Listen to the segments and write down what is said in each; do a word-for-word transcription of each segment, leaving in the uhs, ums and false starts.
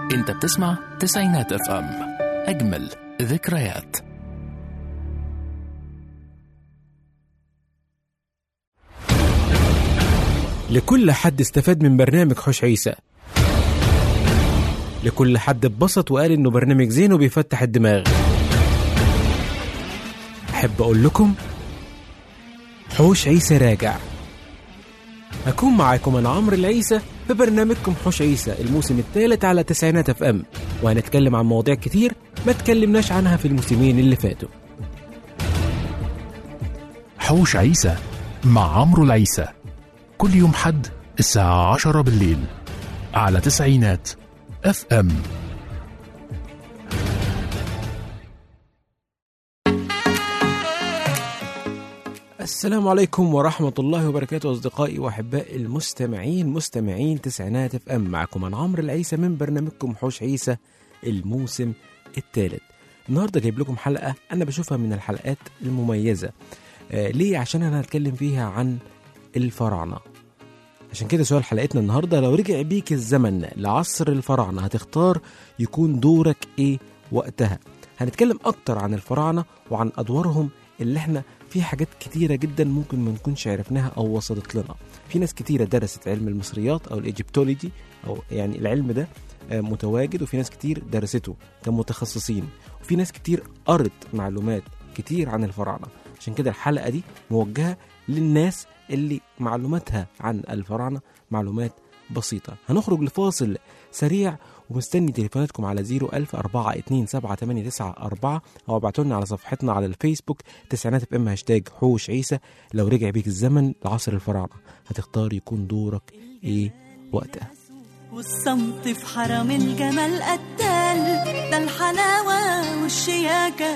انت بتسمع تسعينات اف ام، اجمل ذكريات. لكل حد استفاد من برنامج حوش عيسى، لكل حد اتبسط وقال انه برنامج زين وبيفتح الدماغ. احب اقول لكم حوش عيسى راجع. هكون معاكم انا عمرو العيسى في برنامجكم حوش عيسى الموسم الثالث على تسعينات اف ام، وهنتكلم عن مواضيع كتير ما تكلمناش عنها في الموسمين اللي فاتوا. حوش عيسى مع عمرو العيسى كل يوم حد الساعة عشرة بالليل على تسعينات اف ام. السلام عليكم ورحمة الله وبركاته أصدقائي وأحبائي المستمعين، مستمعين تسعينات اف ام. معكم أنا عمرو العيسى من برنامجكم حوش عيسى الموسم الثالث. النهاردة جايب لكم حلقة أنا بشوفها من الحلقات المميزة. آه ليه؟ عشان أنا هتكلم فيها عن الفراعنة. عشان كده سؤال حلقتنا النهاردة: لو رجع بيك الزمن لعصر الفراعنة هتختار يكون دورك إيه وقتها؟ هنتكلم أكتر عن الفراعنة وعن أدوارهم اللي احنا في حاجات كتيرة جدا ممكن ما نكونش عرفناها أو وصلت لنا. في ناس كتيرة درست علم المصريات أو الإيجيبتولوجي، أو يعني العلم ده متواجد، وفي ناس كتير درسته كمتخصصين، وفي ناس كتير قرت معلومات كتير عن الفراعنة. عشان كده الحلقة دي موجهة للناس اللي معلوماتها عن الفراعنة معلومات بسيطة. هنخرج لفاصل سريع ومستني تليفوناتكم على زيرو ألف أربعة اتنين سبعة تمانية تسعة أربعة، أو ابعتولنا على صفحتنا على الفيسبوك تسعينات اف ام هاشتاج حوش عيسى. لو رجع بيك الزمن لعصر الفراعنة هتختار يكون دورك ايه وقتها؟ والصمت في حرم الجمال قتال، ده الحلاوة والشياكة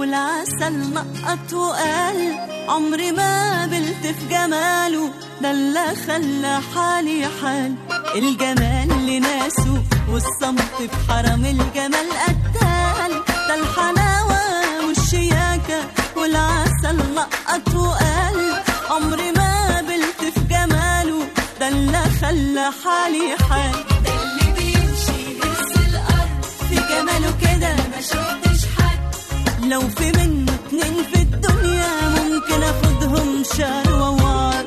والعسل نقط وقال، عمري ما قبلت في جماله، ده اللي خلى حالي حال. الجمال لناسه والصمت في حرم الجمال قتال، ده الحلاوة والشياكة والعسل نقط وقال، عمري ما قبلت في جماله، ده اللي خلى حالي حال. ده اللي بيمشي يهز الأرض في جماله كده ما شفتش حد، لو في منه اتنين في الدنيا ممكن اخدهم شهر ووار.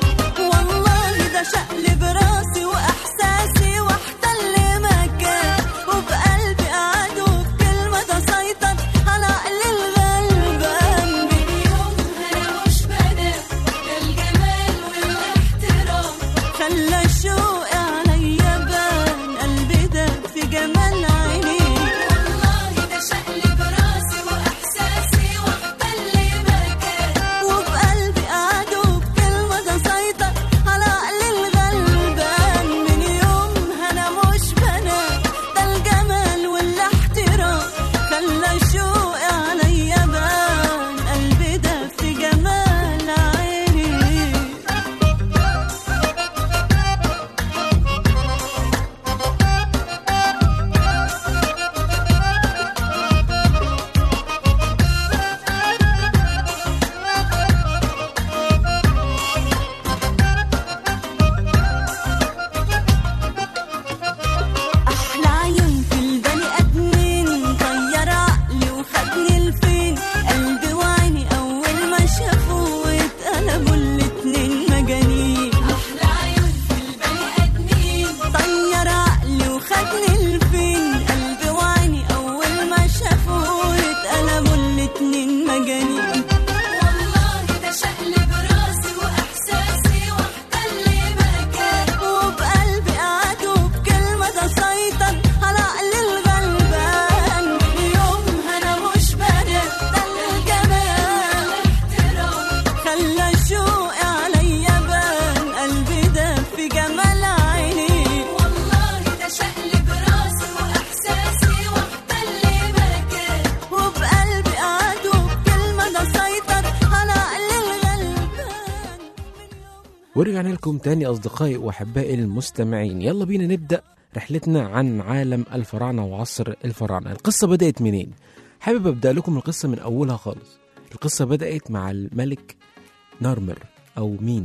والله ده شقلب راسي واحساسي واحتل مكان، وبقلبي قعد وبكلمة تسيطر على عقل الغلبان. من يومها انا مش بنام، ده الجمال والاحترام خلى شوقي عليا بان، قلبي ده في جمال عيني. والله ده شقلب راسي واحساسي واحتل مكان، وبقلبي قعد وبكلمة تسيطر على عقل الغلبان. من يومها انا مش بنام، ده الجمال والاحترام خلى شوقي عليا بان، قلبي ده في جمال عيني. أحلى عيون في البني آدمين، طير عقلي وخدني لفين، قلبي وعيني أول ما شافوه اتقلبوا الاتنين مجانين. أحلى عيون في البني آدمين، طير عقلي وخدني لفين، قلبي وعيني أول ما شافوه اتقلبوا الاتنين مجانين. والله ده شقلب راسي وإحساسي واحتل مكان، وبقلبي قعد وبكلمة تسيطر على عقل الغلبان. من يومها أنا مش بنام، ده الجمال والاحترام خلى شوقي عليا بان، قلبي ده في جمال عيني. والله ده شقلب راسي وإحساسي واحتل مكان، وبقلبي قعد وبكلمة تسيطر على عقل الغلبان. ورجعنا لكم تاني أصدقائي وأحبائي المستمعين. يلا بينا نبدأ رحلتنا عن عالم الفراعنة وعصر الفراعنة. القصة بدأت منين؟ حابب أبدأ لكم القصة من أولها خالص. القصة بدأت مع الملك نارمر أو مينا.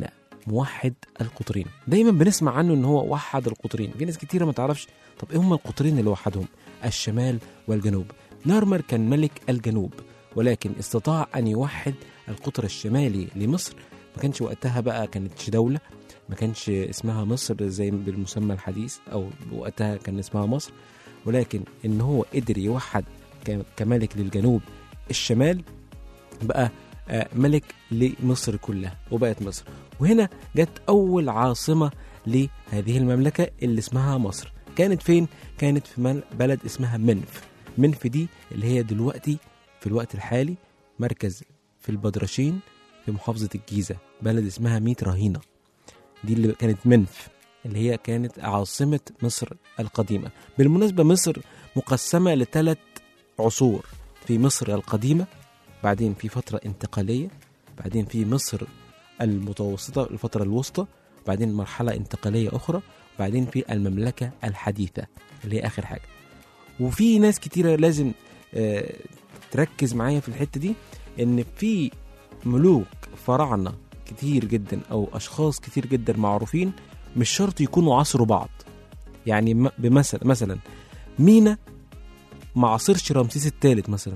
موحد القطرين. دايما بنسمع عنه ان هو وحد القطرين، في ناس كتيرة ما تعرفش طب ايه هم القطرين اللي وحدهم؟ الشمال والجنوب. نارمر كان ملك الجنوب، ولكن استطاع ان يوحد القطر الشمالي لمصر. ما كانش وقتها بقى كانتش دولة، ما كانش اسمها مصر زي بالمسمى الحديث، او وقتها كان اسمها مصر، ولكن ان هو قدر يوحد كملك للجنوب الشمال، بقى ملك لمصر كلها وبقت مصر. وهنا جت أول عاصمة لهذه المملكة اللي اسمها مصر. كانت فين؟ كانت في بلد اسمها منف. منف دي اللي هي دلوقتي في الوقت الحالي مركز في البدرشين في محافظة الجيزة، بلد اسمها ميت رهينة. دي اللي كانت منف اللي هي كانت عاصمة مصر القديمة. بالمناسبة مصر مقسمة لثلاث عصور، في مصر القديمة، بعدين في فترة انتقالية، بعدين في مصر المتوسطة الفترة الوسطى، بعدين مرحلة انتقالية أخرى، بعدين في المملكة الحديثة اللي هي آخر حاجة. وفي ناس كتيرة لازم آه تركز معايا في الحتة دي، إن في ملوك فراعنة كتير جدا أو أشخاص كتير جدا معروفين مش شرط يكونوا عصروا بعض. يعني بمثل مثلا مينا ما عصرش رمسيس الثالث مثلا،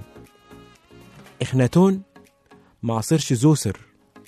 إخناتون ما عصرش زوسر،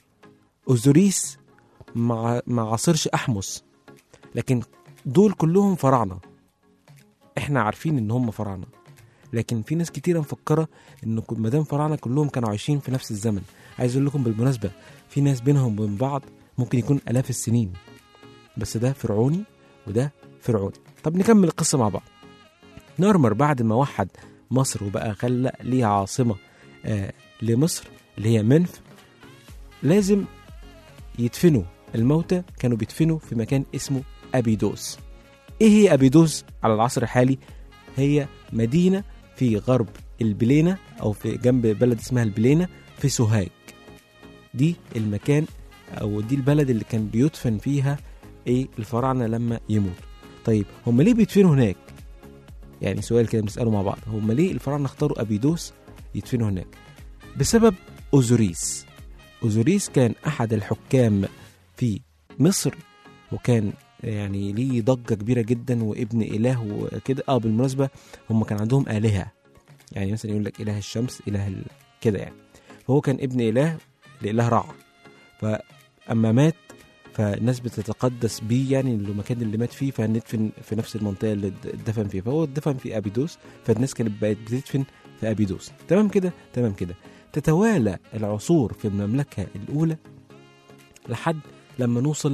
أوزوريس ما عصرش أحمس، لكن دول كلهم فراعنة، احنا عارفين ان هم فراعنة. لكن في ناس كتيرة مفكرة ان مدام فراعنة كلهم كانوا عايشين في نفس الزمن. عايز اقول لكم بالمناسبة في ناس بينهم وبين بعض ممكن يكون آلاف السنين، بس ده فرعوني وده فرعوني. طب نكمل القصة مع بعض. نارمر بعد ما وحد مصر وبقى خلق ليها عاصمة آه لمصر اللي هي منف، لازم يدفنوا الموتى. كانوا بيدفنوا في مكان اسمه أبيدوس. ايه هي أبيدوس على العصر الحالي؟ هي مدينة في غرب البلينة او في جنب بلد اسمها البلينة في سوهاج. دي المكان او دي البلد اللي كان بيدفن فيها ايه الفراعنة لما يموت. طيب هم ليه بيدفنوا هناك؟ يعني سؤال كده بنسأله مع بعض، هم ليه الفراعنة اختاروا أبيدوس يدفنوا هناك؟ بسبب أوزوريس. أوزوريس كان أحد الحكام في مصر، وكان يعني ليه ضجة كبيرة جدا وابن إله وكده. اه بالمناسبة هم كان عندهم آلهة، يعني مثلا يقول لك إله الشمس، إله ال... كده يعني. فهو كان ابن إله لإله رع، فأما مات فالناس بتتقدس بيه، يعني المكان اللي مات فيه فندفن في نفس المنطقة اللي اتدفن فيها. فهو اتدفن في أبيدوس، فالناس كانت بقت بتدفن في أبيدوس. تمام كده تمام كده. تتوالى العصور في المملكة الأولى لحد لما نوصل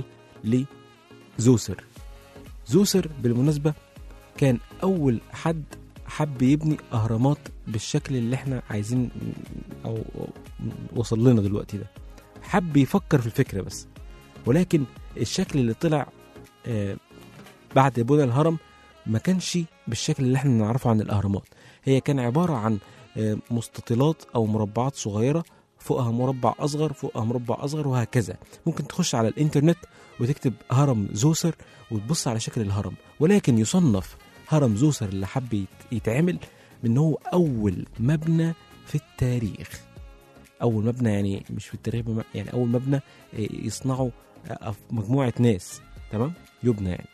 لزوسر. زوسر بالمناسبة كان أول حد حب يبني أهرامات بالشكل اللي احنا عايزين أو وصل لنا دلوقتي ده. حب يفكر في الفكرة بس، ولكن الشكل اللي طلع آه بعد بناء الهرم ما كانش بالشكل اللي احنا نعرفه عن الأهرامات. هي كان عبارة عن آه مستطيلات أو مربعات صغيرة، فوقها مربع أصغر، فوقها مربع أصغر، وهكذا. ممكن تخش على الإنترنت وتكتب هرم زوسر وتبص على شكل الهرم. ولكن يصنف هرم زوسر اللي حب يتعمل من هو أول مبنى في التاريخ. أول مبنى يعني مش في التاريخ، يعني أول مبنى يصنعه مجموعة ناس، تمام، يبنى يعني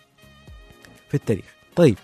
في التاريخ. طيب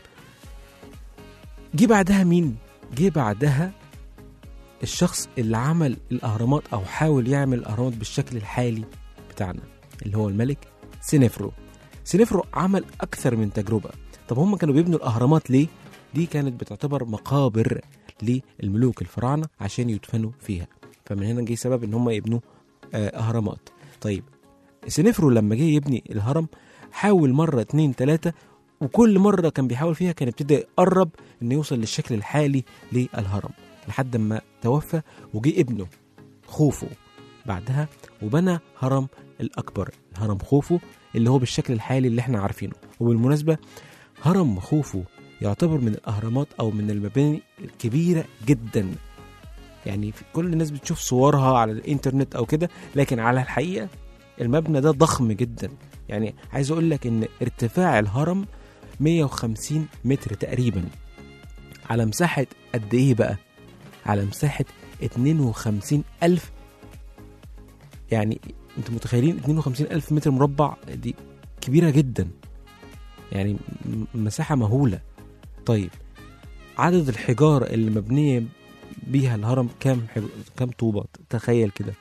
جي بعدها مين؟ جي بعدها الشخص اللي عمل الأهرامات أو حاول يعمل الأهرامات بالشكل الحالي بتاعنا، اللي هو الملك سنفرو. سنفرو عمل أكثر من تجربة. طب هم كانوا بيبنوا الأهرامات ليه؟ دي كانت بتعتبر مقابر للملوك الفراعنة عشان يدفنوا فيها، فمن هنا جه سبب ان هم يبنوا أهرامات. طيب سنفرو لما جه يبني الهرم حاول مرة اتنين تلاتة، وكل مرة كان بيحاول فيها كان ابتدى يقرب انه يوصل للشكل الحالي للهرم، لحد ما توفى وجه ابنه خوفو بعدها وبنى هرم الأكبر، هرم خوفو اللي هو بالشكل الحالي اللي احنا عارفينه. وبالمناسبة هرم خوفو يعتبر من الأهرامات أو من المباني الكبيرة جدا، يعني كل الناس بتشوف صورها على الإنترنت أو كده، لكن على الحقيقة المبنى ده ضخم جدا. يعني عايز أقول لك إن ارتفاع الهرم مية وخمسين متر تقريبا، على مساحة قد إيه بقى؟ على مساحة اتنين وخمسين ألف، يعني انتوا متخيلين اتنين وخمسين ألف متر مربع؟ دي كبيرة جدا، يعني م- مساحة مهولة. طيب عدد الحجارة اللي مبنية بيها الهرم كام حج... كام طوبة؟ تخيل كده،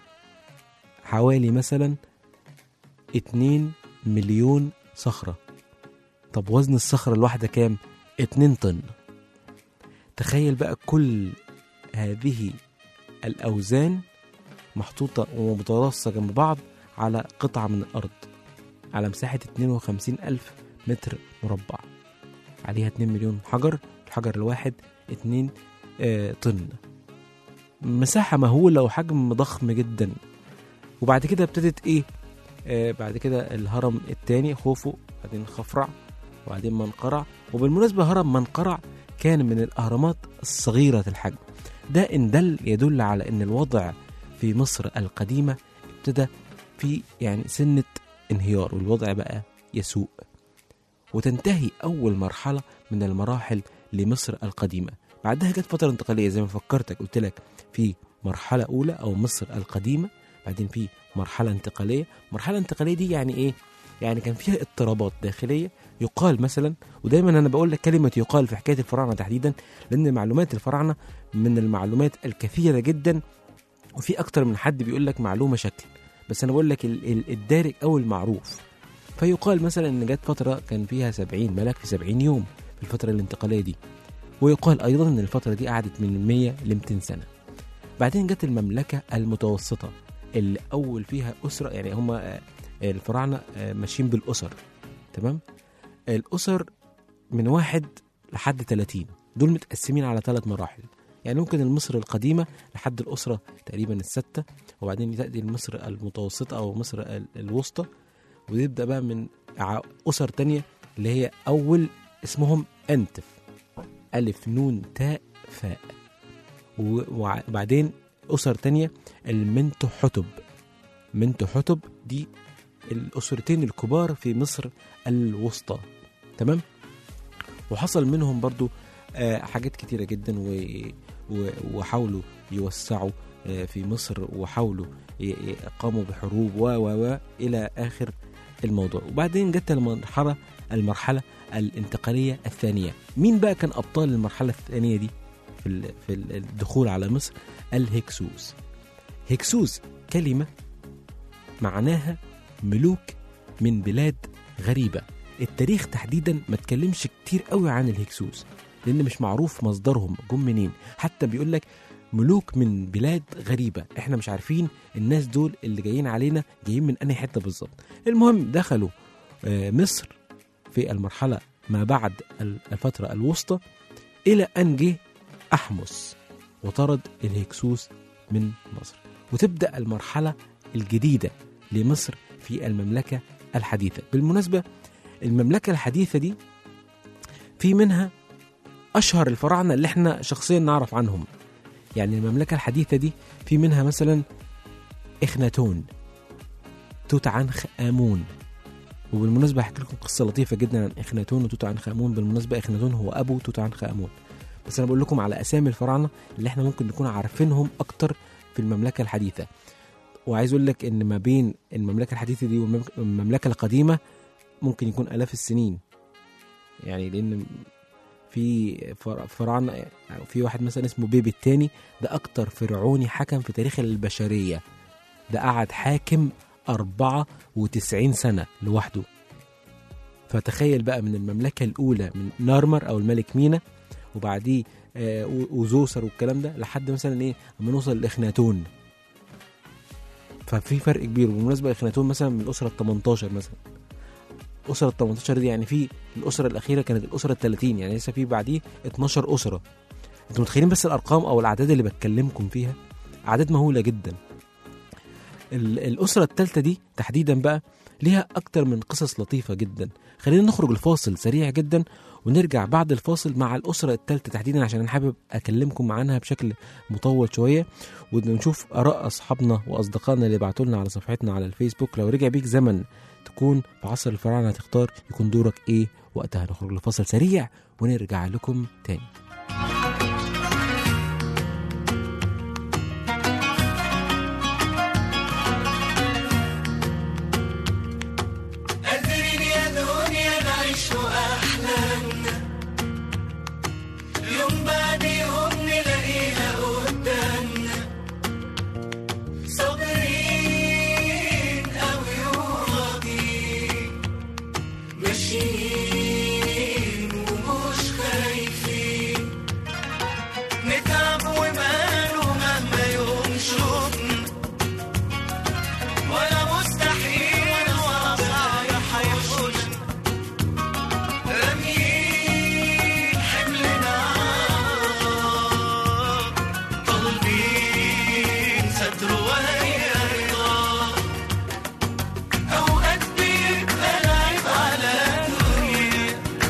حوالي مثلا اتنين مليون صخرة. طب وزن الصخرة الواحدة كام؟ اتنين طن. تخيل بقى كل هذه الأوزان محطوطة ومتراصة جنب بعض على قطعة من الأرض على مساحة اتنين وخمسين ألف متر مربع، عليها اتنين مليون حجر، الحجر الواحد اتنين آه طن. مساحة مهولة وحجم ضخم جدا. وبعد كده ابتدت ايه؟ آه بعد كده الهرم الثاني خوفو، بعدين خفرع، وبعدين منقرع. وبالمناسبة هرم منقرع كان من الأهرامات الصغيرة الحجم. ده إن دل يدل على أن الوضع في مصر القديمة ابتدى في يعني سنة انهيار، والوضع بقى يسوء، وتنتهي أول مرحلة من المراحل لمصر القديمة. بعدها جت فترة انتقالية زي ما فكرتك، قلت لك في مرحلة أولى أو مصر القديمة، بعدين في مرحلة انتقالية. مرحلة انتقالية دي يعني إيه؟ يعني كان فيها اضطرابات داخلية. يقال مثلا، ودايما أنا بقول لك كلمة يقال في حكاية الفراعنة تحديدا، لأن معلومات الفراعنة من المعلومات الكثيرة جدا، وفي أكتر من حد بيقول لك معلومة شكل، بس أنا بقول لك الدارج أو المعروف. فيقال مثلا إن جت فترة كان فيها سبعين ملك في سبعين يوم في الفترة الانتقالية دي، ويقال أيضا إن الفترة دي قعدت من مية ل مئتين سنة. بعدين جت المملكة المتوسطة اللي أول فيها أسرة، يعني هم الفراعنة ماشيين بالأسر، تمام؟ الأسر من واحد لحد ثلاثين، دول متقسمين على ثلاث مراحل. يعني ممكن المصر القديمة لحد الأسرة تقريبا الستة، وبعدين تأتي المصر المتوسطة أو مصر الوسطى، ويبدأ بقى من أسر تانية اللي هي أول اسمهم أنتف، ألف نون تاء فاء. وبعدين أسر تانية المنتو حتب، منتو حتب دي الأسرتين الكبار في مصر الوسطى، تمام؟ وحصل منهم برضو آه حاجات كتيرة جدا، وحاولوا يوسعوا آه في مصر، وحاولوا يقاموا بحروب و و و إلى آخر الموضوع. وبعدين جت المرحلة المرحلة الانتقالية الثانية. مين بقى كان أبطال المرحلة الثانية دي في في الدخول على مصر؟ الهكسوس. هكسوس كلمة معناها ملوك من بلاد غريبة. التاريخ تحديدا ما تكلمش كتير قوي عن الهكسوس، لأن مش معروف مصدرهم جم منين. حتى بيقولك ملوك من بلاد غريبة، احنا مش عارفين الناس دول اللي جايين علينا جايين من أنهي حتة بالظبط. المهم دخلوا مصر في المرحلة ما بعد الفترة الوسطى، إلى أن جه أحمس وطرد الهكسوس من مصر، وتبدأ المرحلة الجديدة لمصر في المملكة الحديثة. بالمناسبة المملكة الحديثة دي في منها أشهر الفراعنة اللي احنا شخصيا نعرف عنهم. يعني المملكة الحديثة دي في منها مثلا إخناتون، توت عنخ آمون. وبالمناسبة هحكي لكم قصة لطيفة جدا عن إخناتون وتوت عنخ آمون. بالمناسبة إخناتون هو أبو توت عنخ آمون، بس أنا بقول لكم على أسامي الفراعنة اللي احنا ممكن نكون عارفينهم أكتر في المملكة الحديثة. وعايز أقول لك إن ما بين المملكة الحديثة دي والمملكة القديمة ممكن يكون آلاف السنين، يعني لأن في فراعنة، في واحد مثلا اسمه بيبي الثاني، ده أكتر فرعوني حكم في تاريخ البشرية، ده قعد حاكم أربعة وتسعين سنة لوحده. فتخيل بقى من المملكة الأولى من نارمر أو الملك مينا، وبعديه آه وزوسر والكلام ده، لحد مثلا إيه أما نوصل لإخناتون. ففي فرق كبير. بالمناسبة إخناتون مثلا من الأسرة التمنتاشر مثلا، الأسرة التمنتاشر دي يعني في الأسرة الأخيرة كانت الأسرة التلاتين، يعني لسه في بعديه اتناشر أسرة. أنتم متخيلين بس الأرقام أو الأعداد اللي بتكلمكم فيها؟ أعداد مهولة جدا. الأسرة الثالثة دي تحديدا بقى ليها أكتر من قصص لطيفة جدا. خلينا نخرج الفاصل سريع جدا ونرجع بعد الفاصل مع الأسرة الثالثة تحديدا، عشان أنا حابب أكلمكم عنها بشكل مطول شوية، ونشوف آراء أصحابنا وأصدقائنا اللي بعتوا لنا على صفحتنا على الفيسبوك. لو رجع بيك زمن تكون في عصر الفراعنة هتختار يكون دورك إيه وقتها؟ نخرج الفاصل سريع ونرجع لكم تاني. عايشين ومش خايفين، نتعب وماله مهما يوم شوفنا، ولا مستحيل ولا صعب هيحوشنا، راميين حملنا طالبين ستر وهي رضا. أوقات بيبقى العيب على الدنيا،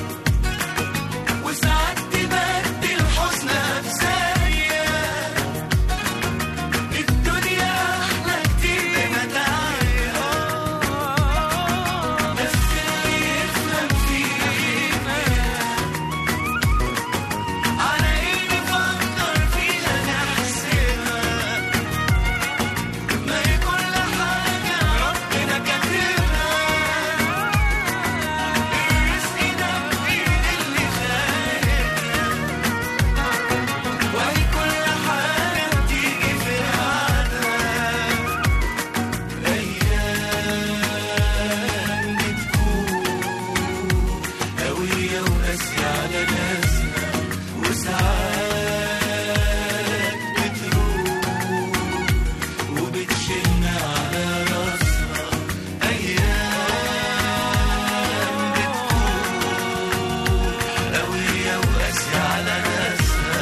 وساعات تبدل حزنها بثانية، الدنيا أحلى كتير بمتاعها، بس اللي يفهم فيها على إيه نفكر فيها نحسبها، ما هي كل حاجة ربنا كاتبها، الرزق ده بإيد اللي خالقها، وهي كل حاجة بتيجي في ميعادها. أيام بتكون قوية وقاسية على ناسها، وساعات بتروح وبتشيلنا على راسها. أيام بتكون قوية وقاسية على ناسها،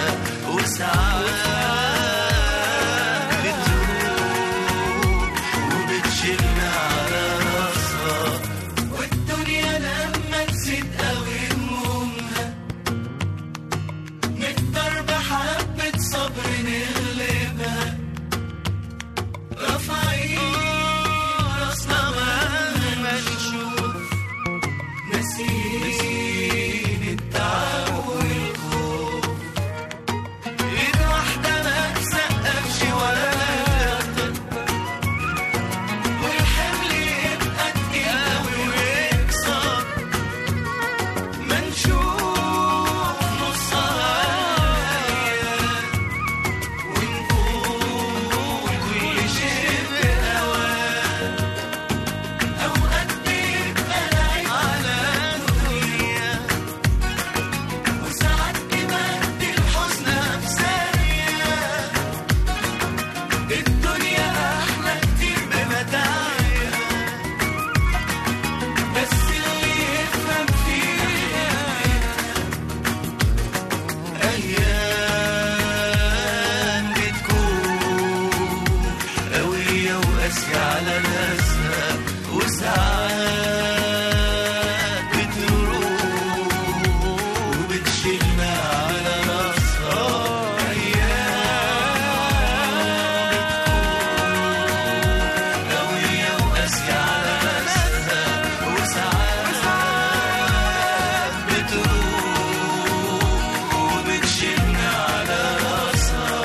وساعات بتروح وبتشيلنا على راسها. والدنيا لما تزيد قوي همومها، نقدر بحبة صبر نغلبها، رافعين راسنا مهما نشوف، ناسيين التعب والخوف، ايد واحدة ما تسقفش ولا تغطى، والحمل يبقى تقيل قوي ويكسر، ما نشوف نصها ونقول كل شيء بأوان. أوقات بيبقى العيب على الدنيا، وساعات تبدل حزنها بثانية، الدنيا أحلى كتير بمتاعها، بس اللي يفهم فيها أيام بتكون قوية وقاسية على ناسها، وساعات بتروح وبتشيلنا على راسها. أيام بتكون قوية وقاسية على ناسها، وساعات بتروح وبتشيلنا على راسها.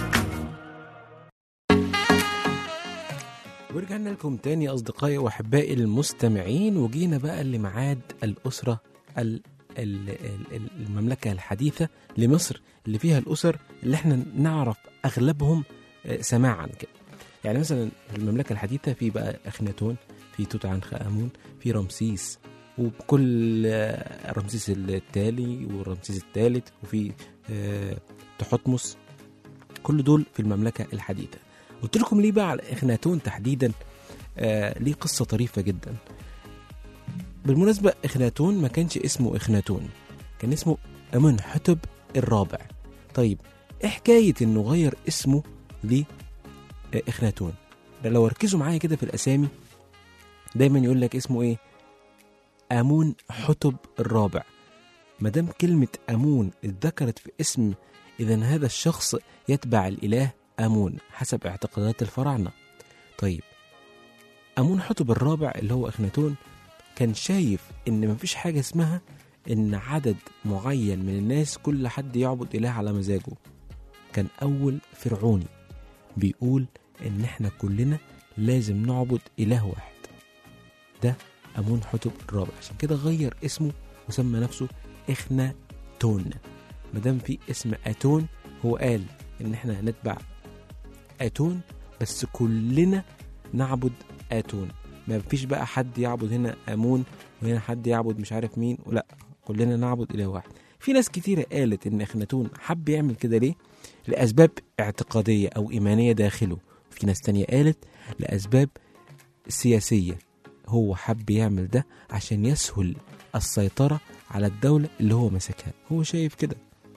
ورجعنا لكم تاني أصدقائي وأحبائي المستمعين، وجينا بقى لميعاد الأسرة ال- ال- ال- ال- المملكة الحديثة لمصر، اللي فيها الأسر اللي احنا نعرف أغلبهم آه، سماعا كده. يعني مثلا في المملكة الحديثة في بقى أخناتون، في توت عنخ آمون، في رمسيس، وكل آه، رمسيس التالي ورمسيس الثالث، وفي آه، تحتمس. كل دول في المملكة الحديثة. قلت لكم ليه بقى على إخناتون تحديدا؟ آه ليه قصة طريفة جدا. بالمناسبة إخناتون ما كانش اسمه إخناتون، كان اسمه أمنحتب الرابع. طيب إيه حكاية إنه غير اسمه لإخناتون؟ لو ركزوا معايا كده في الأسامي، دايما يقول لك اسمه إيه؟ آمون حتب الرابع. مدام كلمة آمون اتذكرت في اسم، إذن هذا الشخص يتبع الإله آمون حسب اعتقادات الفراعنة. طيب آمون حتب الرابع اللي هو أخناتون كان شايف إن مفيش حاجة اسمها إن عدد معين من الناس كل حد يعبد إله على مزاجه. كان أول فرعوني بيقول إن إحنا كلنا لازم نعبد إله واحد. ده آمون حتب الرابع، عشان كده غير اسمه وسمى نفسه إخناتون. مدام في اسم آتون، هو قال إن إحنا نتبع آتون بس كلنا نعبد آتون. ما فيش بقى حد يعبد هنا امون وهنا حد يعبد مش عارف مين، لا كلنا نعبد اله واحد. في ناس كتيره قالت ان اخناتون حب يعمل كده ليه؟ لاسباب اعتقاديه او ايمانيه داخله. في ناس تانية قالت لاسباب سياسيه، هو حب يعمل ده عشان يسهل السيطره على الدوله اللي هو مسكها، هو شايف كده.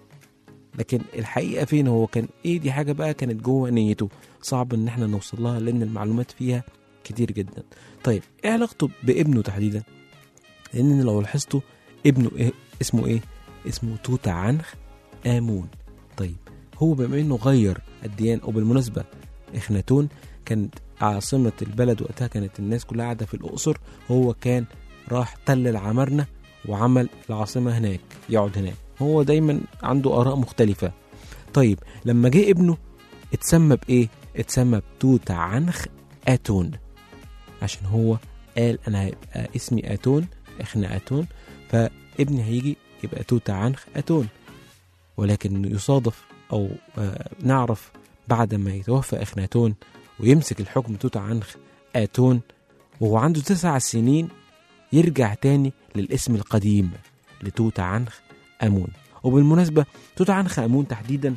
لكن الحقيقه فين هو كان ايه؟ دي حاجه بقى كانت جوه نيته، صعب ان احنا نوصل لها لان المعلومات فيها كتير جدا. طيب ايه علاقته بابنه تحديدا؟ لان لو لاحظتوا ابنه إيه اسمه ايه؟ اسمه توت عنخ آمون. طيب هو بما انه غير الديانة، وبالمناسبة اخناتون كانت عاصمة البلد وقتها كانت الناس كلها قاعدة في الأقصر، هو كان راح تل العمارنة وعمل العاصمة هناك يقعد هناك، هو دايما عنده آراء مختلفة. طيب لما جه ابنه اتسمى بإيه؟ اتسمى بتوت عنخ آتون، عشان هو قال أنا هيبقى اسمي آتون إخناتون، فابني هيجي يبقى توت عنخ آتون. ولكن يصادف أو آه نعرف بعد ما يتوفى إخناتون ويمسك الحكم توت عنخ آتون وهو عنده تسع سنين يرجع تاني للاسم القديم لتوت عنخ آمون. وبالمناسبة توت عنخ آمون تحديدا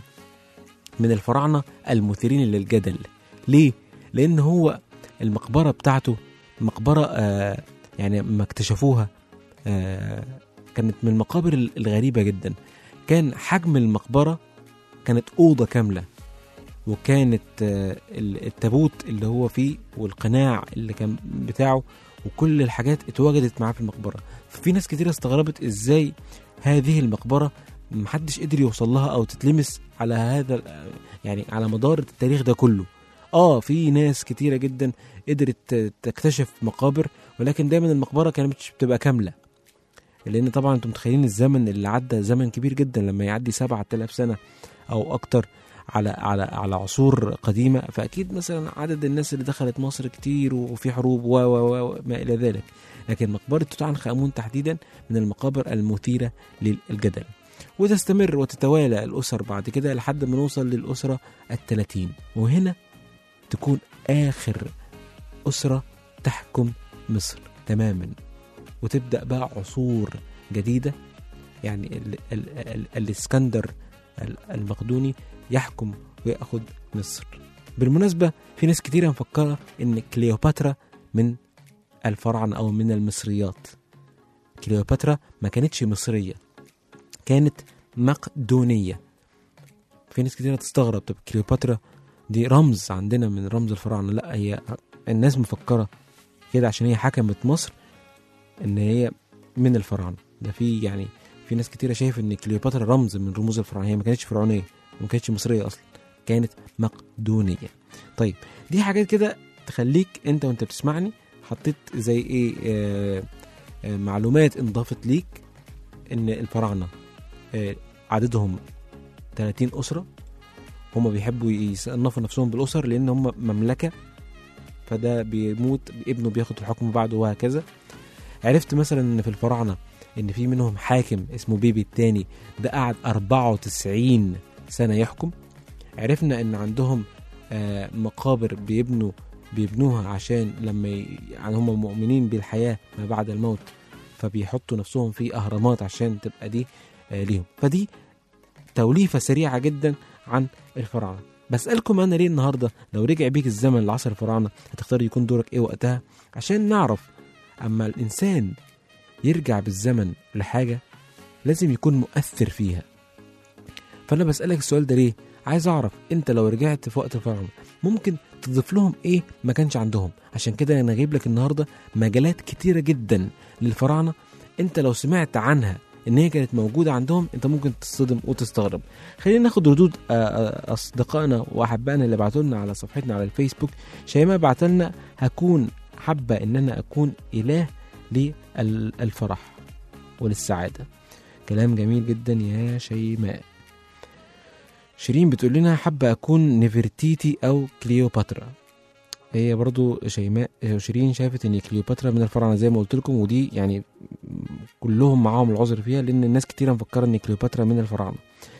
من الفراعنة المثيرين للجدل. ليه؟ لأن هو المقبرة بتاعته مقبرة آه يعني ما اكتشفوها آه كانت من المقابر الغريبة جدا. كان حجم المقبرة كانت أوضة كاملة، وكانت آه التابوت اللي هو فيه والقناع اللي كان بتاعه وكل الحاجات اتواجدت معاه في المقبرة. ففي ناس كتير استغربت ازاي هذه المقبرة محدش قدر يوصل لها او تتلمس على هذا يعني على مدار التاريخ ده كله. اه في ناس كتيرة جدا قدرت تكتشف مقابر، ولكن دايما المقبرة كانت مش بتبقى كاملة، لان طبعا انتم متخيلين الزمن اللي عدى زمن كبير جدا لما يعدي سبعة آلاف سنة او اكتر على على على عصور قديمة. فاكيد مثلا عدد الناس اللي دخلت مصر كتير وفي حروب و و ما الى ذلك. لكن مقبرة توت عنخ آمون تحديدا من المقابر المثيرة للجدل، وتستمر وتتوالى الأسر بعد كده لحد ما نوصل للأسرة الثلاثين، وهنا تكون آخر أسرة تحكم مصر تماما، وتبدأ بقى عصور جديدة. يعني ال ال ال الإسكندر المقدوني يحكم ويأخذ مصر. بالمناسبة في ناس كتيرة مفكرة إن كليوباترا من الفراعنة أو من المصريات. كليوباترا ما كانتش مصرية، كانت مقدونية. في ناس كتيرة تستغرب، طب كليوباترا دي رمز عندنا من رمز الفراعنة. لا، هي الناس مفكرة كده عشان هي حكمت مصر ان هي من الفراعنة. ده في يعني في ناس كتيرة شايف ان كليوباترا رمز من رموز الفراعنة، هي ما كانتش فرعونية وما كانتش مصرية اصلا، كانت مقدونية. طيب دي حاجات كده تخليك انت وانت بتسمعني حطيت زي ايه آه آه معلومات انضافت ليك ان الفراعنة آه عددهم ثلاثين أسرة. هم بيحبوا يصنفوا نفسهم بالأسر لأن هم مملكة، فده بيموت ابنه بياخد الحكم بعده وهكذا. عرفت مثلا ان في الفراعنة ان في منهم حاكم اسمه بيبي الثاني، ده قعد أربعة وتسعين سنة يحكم. عرفنا ان عندهم آه مقابر بيبنوا بيبنوها عشان لما ي... يعني هم مؤمنين بالحياة ما بعد الموت، فبيحطوا نفسهم في أهرامات عشان تبقى دي آه ليهم. فدي توليفة سريعة جدا عن الفراعنة. بسألكم أنا ليه النهاردة لو رجع بيك الزمن لعصر الفراعنة هتختار يكون دورك إيه وقتها؟ عشان نعرف أما الإنسان يرجع بالزمن لحاجة لازم يكون مؤثر فيها. فأنا بسألك السؤال ده ليه؟ عايز أعرف أنت لو رجعت في وقت الفراعنة ممكن تضيف لهم إيه ما كانش عندهم. عشان كده أنا جايب لك النهاردة مجالات كتيرة جدا للفراعنة، أنت لو سمعت عنها ان هي كانت موجودة عندهم انت ممكن تصدم وتستغرب. خلينا ناخد ردود اصدقائنا واحبائنا اللي بعتوا لنا على صفحتنا على الفيسبوك. شيماء بعت لنا هكون حابة ان انا اكون اله للفرح وللسعادة. كلام جميل جدا يا شيماء. شيرين بتقول لنا حابة اكون نفرتيتي او كليوباترا. هي برضو شيماء شيرين شافت ان كليوباترا من الفراعنة زي ما قلت لكم، ودي يعني كلهم معاهم العذر فيها لان الناس كتير مفكرة ان كليوباترا من الفراعنة.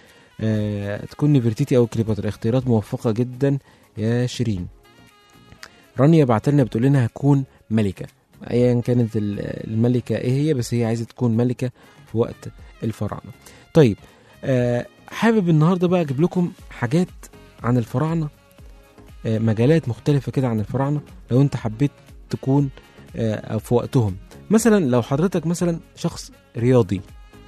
أه تكون نفرتيتي او كليوباترا. اختيارات موفقة جدا يا شيرين. رانيا بعتلنا بتقول لنا هكون ملكة، أيا كانت الملكة إيه هي، بس هي عايزة تكون ملكة في وقت الفراعنة. طيب آه حابب النهاردة بقى أجيب لكم حاجات عن الفراعنة، آه مجالات مختلفة كده عن الفراعنة لو أنت حبيت تكون آه في وقتهم. مثلا لو حضرتك مثلا شخص رياضي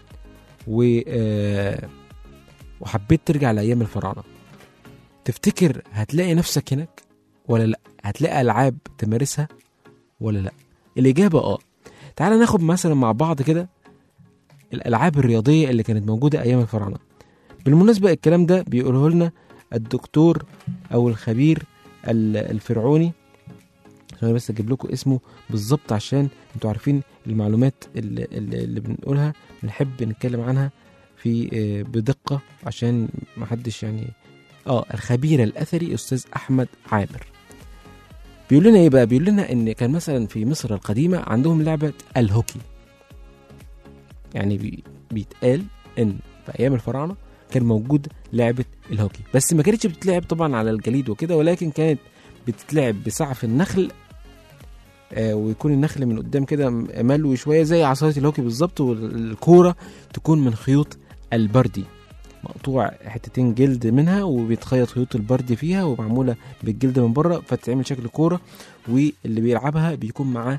و آه وحبيت ترجع لأيام الفراعنة، تفتكر هتلاقي نفسك هناك ولا لأ؟ هتلاقي ألعاب تمارسها ولا لأ؟ الإجابة آه. تعال ناخد مثلا مع بعض كده الألعاب الرياضية اللي كانت موجودة أيام الفراعنة. بالمناسبة الكلام ده بيقوله لنا الدكتور أو الخبير الفرعوني، أنا بس أجيب لكم اسمه بالظبط عشان أنتوا عارفين المعلومات اللي, اللي بنقولها بنحب نتكلم عنها في بدقة عشان محدش يعني آه الخبير الأثري أستاذ أحمد عامر. بيقول لنا إيه بقى؟ بيقول لنا إن كان مثلا في مصر القديمة عندهم لعبة الهوكي. يعني بي بيتقال إن في أيام الفراعنة كان موجود لعبة الهوكي، بس ما كانتش بتتلعب طبعا على الجليد وكده، ولكن كانت بتتلعب بسعف النخل، آه ويكون النخل من قدام كده ملوي شوية زي عصاية الهوكي بالظبط، والكورة تكون من خيوط البردي، مقطوع حتتين جلد منها وبيتخيط خيوط البردي فيها ومعمولة بالجلد من بره فتعمل شكل كورة، واللي بيلعبها بيكون معاه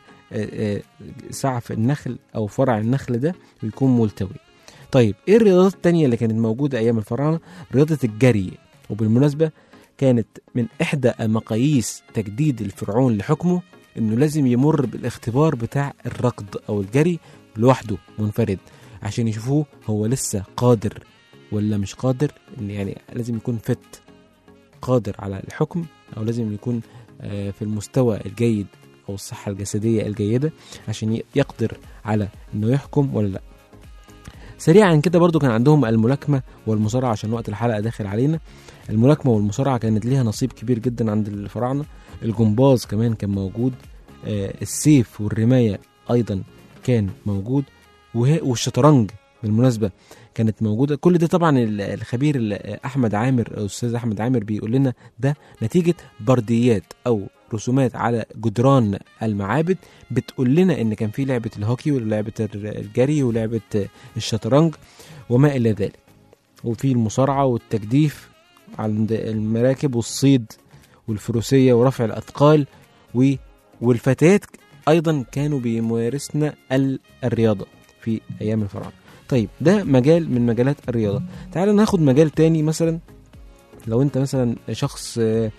سعف النخل أو فرع النخل ده ويكون ملتوي. طيب إيه الرياضات التانية اللي كانت موجودة أيام الفراعنة؟ رياضة الجري، وبالمناسبة كانت من إحدى مقاييس تجديد الفرعون لحكمه إنه لازم يمر بالاختبار بتاع الركض أو الجري لوحده منفرد عشان يشوفوه هو لسه قادر ولا مش قادر، يعني لازم يكون فت قادر على الحكم، أو لازم يكون في المستوى الجيد أو الصحة الجسدية الجيدة عشان يقدر على إنه يحكم ولا لا. سريعا كده برضو كان عندهم الملاكمة والمصارعة عشان وقت الحلقة داخل علينا. الملاكمة والمصارعة كانت ليها نصيب كبير جدا عند الفراعنة. الجمباز كمان كان موجود، السيف والرماية أيضا كان موجود، والشطرنج بالمناسبة كانت موجودة. كل ده طبعا الخبير أحمد عامر أستاذ أحمد عامر بيقول لنا ده نتيجة برديات أو رسومات على جدران المعابد بتقول لنا إن كان في لعبة الهوكي ولعبة الجري ولعبة الشطرنج وما إلى ذلك، وفي المصارعة والتجديف عند المراكب والصيد والفروسية ورفع الأثقال، والفتيات أيضا كانوا بيمارسن الرياضة في أيام الفراعنة. طيب ده مجال من مجالات الرياضة. تعال ناخد مجال تاني، مثلا لو انت مثلا شخص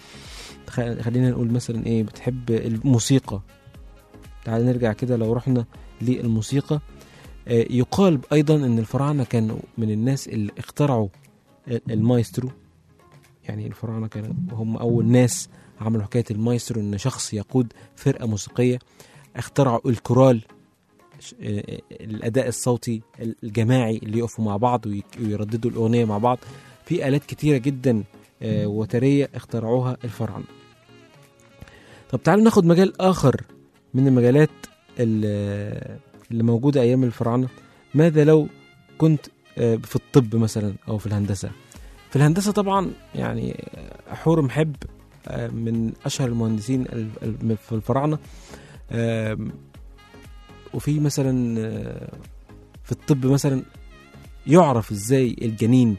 خلينا نقول مثلا ايه بتحب الموسيقى، تعال نرجع كده لو رحنا للموسيقى. يقال ايضا ان الفراعنة كانوا من الناس اللي اخترعوا المايسترو، يعني الفراعنة كانوا هم اول ناس عملوا حكاية المايسترو، ان شخص يقود فرقة موسيقية. اخترعوا الكورال، الأداء الصوتي الجماعي اللي يقفوا مع بعض ويرددوا الأغنية مع بعض. في آلات كتيرة جدا وترية اخترعوها الفراعنة. طب تعالوا ناخد مجال آخر من المجالات اللي موجودة أيام الفراعنة. ماذا لو كنت في الطب مثلا أو في الهندسة؟ في الهندسة طبعا يعني حور محب من أشهر المهندسين في الفراعنة، وفي مثلا في الطب مثلا يعرف ازاي الجنين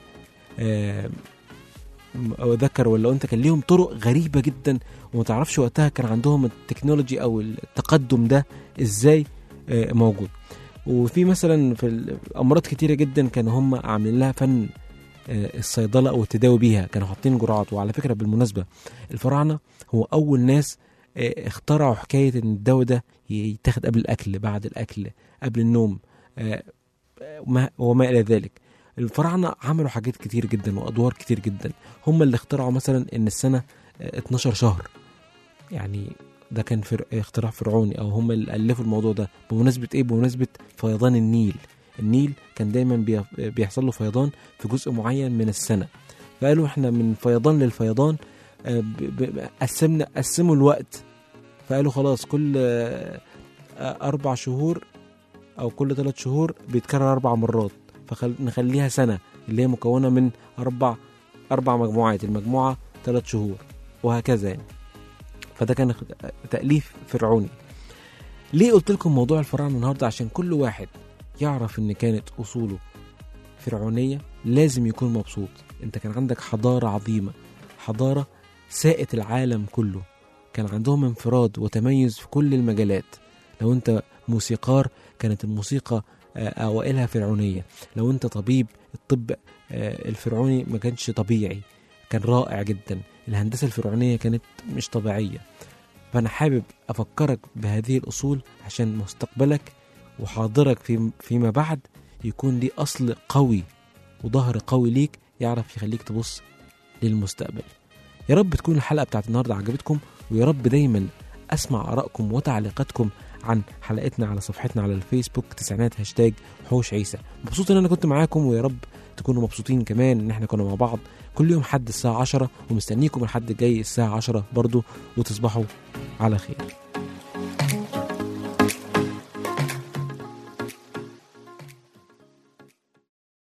او ذكر ولا انثى. كان ليهم طرق غريبة جدا وما تعرفش وقتها كان عندهم التكنولوجي او التقدم ده ازاي موجود. وفي مثلا في امراض كتيرة جدا كانوا هم عاملين لها فن الصيدلة او التداوي بيها، كانوا حاطين جرعات. وعلى فكرة بالمناسبة الفراعنة هو اول ناس اخترعوا حكاية ان الدواء ده يتاخد قبل الاكل، بعد الاكل، قبل النوم وما الى ذلك. الفراعنة عملوا حاجات كتير جدا وادوار كتير جدا. هم اللي اخترعوا مثلا ان السنة اتناشر شهر، يعني ده كان فر... اختراع فرعوني، او هم اللي الفوا الموضوع ده. بمناسبة ايه؟ بمناسبة فيضان النيل. النيل كان دايما بي... بيحصل له فيضان في جزء معين من السنة، فقالوا احنا من فيضان للفيضان قسمنا قسموا الوقت، فقالوا خلاص كل أربع شهور أو كل ثلاث شهور بيتكرر أربع مرات، فنخليها سنة اللي هي مكونة من أربع أربع مجموعات، المجموعة ثلاث شهور وهكذا يعني. فده كان تأليف فرعوني. ليه قلت لكم موضوع الفراعنة النهاردة؟ عشان كل واحد يعرف ان كانت اصوله فرعونية لازم يكون مبسوط. انت كان عندك حضارة عظيمة، حضارة ساءت العالم كله، كان عندهم انفراد وتميز في كل المجالات. لو انت موسيقار كانت الموسيقى اوائلها فرعونية، لو انت طبيب الطب الفرعوني ما كانش طبيعي، كان رائع جدا. الهندسة الفرعونية كانت مش طبيعية. فأنا حابب أفكرك بهذه الأصول عشان مستقبلك وحاضرك في فيما بعد يكون ليه أصل قوي وظهر قوي ليك يعرف يخليك تبص للمستقبل. يا رب تكون الحلقة بتاعت النهاردة عجبتكم، ويا رب دايما أسمع آرائكم وتعليقاتكم عن حلقتنا على صفحتنا على الفيسبوك تسعينات هاشتاج حوش عيسى. مبسوط ان انا كنت معاكم، ويا رب تكونوا مبسوطين كمان ان احنا كنا مع بعض كل يوم حد الساعة عشرة، ومستنيكم الحد الجاي الساعة عشرة برضو، وتصبحوا على خير.